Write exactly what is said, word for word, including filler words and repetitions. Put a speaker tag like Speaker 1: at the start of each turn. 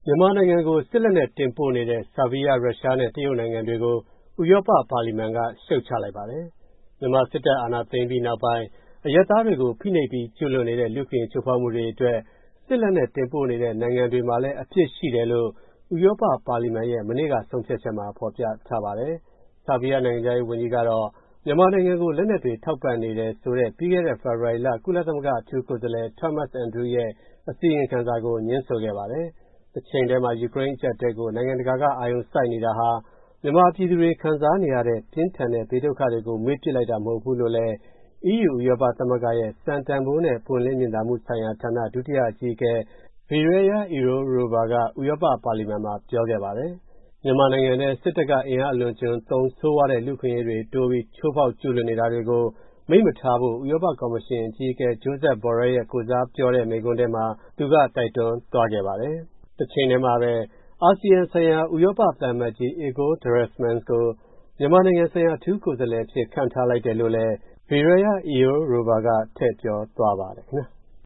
Speaker 1: မြန်မာနိုင်ငံကိုစစ်လက်နက်တင်ပို့နေတဲ့ဆားဘီးယား၊ရုရှားနဲ့တရုတ်နိုင်ငံတွေကိုဥရောပပါလီမန်ကရှုတ်ချလိုက်ပါတယ်။မြန်မာစစ်တပ်အာဏာသိမ်းပြီးနောက်ပိုင်းအရပ်သားတွေကိုဖိနှိပ်ပြီးကျူးလွန်နေတဲ့လူ့အခွင့်အရေးချိုးဖောက်မှုတွေအတွက်စစ်လက်နက်တင်ပို့နေတဲ့နိုင်ငံတွေမှာလည်းအပြစ်ရှိတယ်လို့ဥရောပပါလီမန်ရဲ့မနေ့ကဆုံးဖြတ်ချက်မှာဖော်ပြထားပါတယ်။ဆားဘီးယားနိုင်ငံခြားရေးဝန်ကြီးကတော့မြန်မာနိုင်ငံကိုလက်နက်တွေထောက်ပံ့နေတယ်ဆိုတဲ့ပြီးခဲ့တဲ့ဖေဖော်ဝါရီလကုလသမဂ္ဂအထူးကိုယ်စားလှယ် Thomas Andrews ရဲ့အစီရင်ခံစာကိုငြင်းဆိုခဲ့ပါတယ်။တချိန်တည်းမှာယူကရိန်းအကျပ်အတည်းကိုနိုင်ငံတကာကအာရုံစိုက်နေတာဟာမြန်မာပြည်သူတွေခံစားနေရတဲ့ပြင်းထန်တဲ့ဘေးဒုက္ခတွေကိုမွေးပစ်လိုက်တာမဟုတ်ဘူးလို့လည်း အီးယူဥရောပသမဂ္ဂရဲ့စံတန်ဖိုးနဲ့ပွင့်လင်းမြင်သာမှုဆိုင်ရာဌာနဒုတိယအကြီးအကဲ Biraya Iurova ကဥရောပပါလီမန်မှာပြောခဲ့ပါတယ်။မြန်မာနိုင်ငံထဲစစ်တပ်ကအင်အားအလွန်အကျွံသုံးဆိုးဝါးတဲ့လူ့အခွင့်အရေးတွေတိုးပြီးချိုးဖောက်ကျူးလွန်နေတာတွေကိုမိတ်မထားဖို့ဥရောပကော်မရှင်အကြီးအကဲ Josep Borrell ရဲ့ကိုယ်စားပြောတဲ့မိန့်ခွန်းထဲမှာသူကတိုက်တွန်းသွားခဲ့ပါတယ်။တချိန်တည်းမှာပဲအာဆီယံဆိုင်ရာဥရောပသံအမတ်ကြီး Igor Dressman ကိုမြန်မာနိုင်ငံဆိုင်ရာအထူးကိုယ်စားလှယ်အဖြစ်ခန့်ထားလိုက်တယ်လို့လည်း Biraya Iurova ကထည့်ပြောသွားပါတယ်ခင်ဗျာ။